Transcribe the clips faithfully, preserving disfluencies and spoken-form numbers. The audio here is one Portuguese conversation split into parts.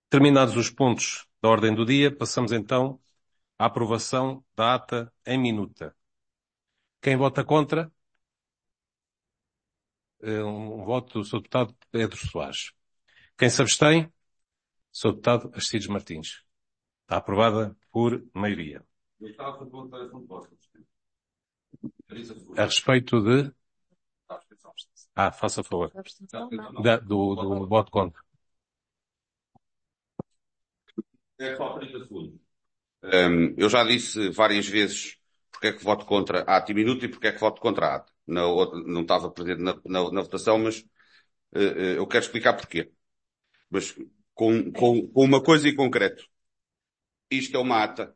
Terminados os pontos da ordem do dia, passamos então à aprovação da ata em minuta. Quem vota contra? Um voto do senhor Deputado Pedro Soares. Quem se abstém? senhor Deputado Aristides Martins. Está aprovada por maioria. A respeito de... Ah, faça favor. Da, do, do voto contra. É só trinta segundos. Um, eu já disse várias vezes porque é que voto contra a ata e minuto e porque é que voto contra a ata. Não, não estava presente na, na, na votação, mas uh, uh, eu quero explicar porquê. Mas com, com, com uma coisa em concreto. Isto é uma ata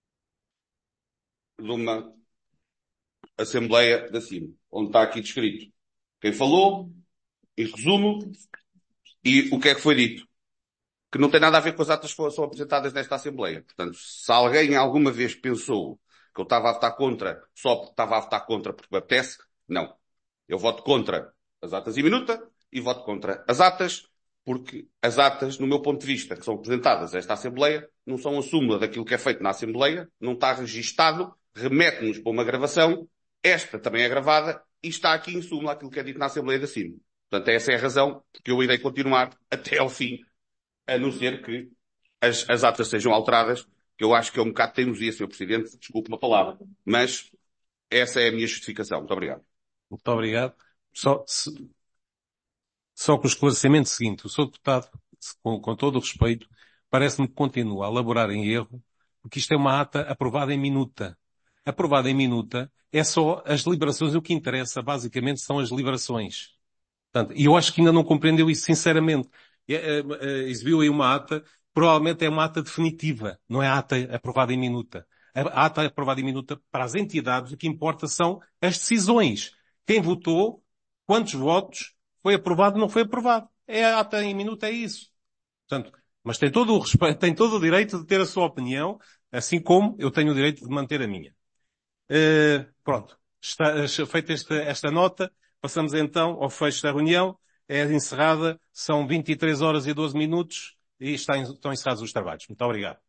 de uma Assembleia da C I M, onde está aqui descrito quem falou, em resumo, e o que é que foi dito. Que não tem nada a ver com as atas que são apresentadas nesta Assembleia. Portanto, se alguém alguma vez pensou que eu estava a votar contra, só porque estava a votar contra porque me apetece, não. Eu voto contra as atas em minuta e voto contra as atas porque as atas, no meu ponto de vista, que são apresentadas a esta Assembleia, não são a súmula daquilo que é feito na Assembleia, não está registado, remete-nos para uma gravação, esta também é gravada e está aqui em súmula aquilo que é dito na Assembleia da C I M. Portanto, essa é a razão que eu irei continuar até ao fim, a não ser que as, as atas sejam alteradas, que eu acho que é um bocado de teimosia, senhor Presidente, desculpe uma palavra, mas essa é a minha justificação. Muito obrigado. Muito obrigado. Só, se, só com o esclarecimento seguinte, o senhor Deputado, com, com todo o respeito, parece-me que continua a elaborar em erro, porque isto é uma ata aprovada em minuta. Aprovada em minuta é só as deliberações, o que interessa basicamente são as deliberações. Portanto, e eu acho que ainda não compreendeu isso sinceramente. É, é, é, exibiu aí uma ata, provavelmente é uma ata definitiva, não é ata aprovada em minuta. A ata aprovada em minuta para as entidades, o que importa são as decisões. Quem votou, quantos votos, foi aprovado, não foi aprovado. É a ata em minuta, é isso. Portanto, mas tem todo o respeito, tem todo o direito de ter a sua opinião, assim como eu tenho o direito de manter a minha. Uh, pronto. Está, feita esta, esta nota, passamos então ao fecho da reunião. É encerrada, são vinte e três horas e doze minutos e está, estão encerrados os trabalhos. Muito obrigado.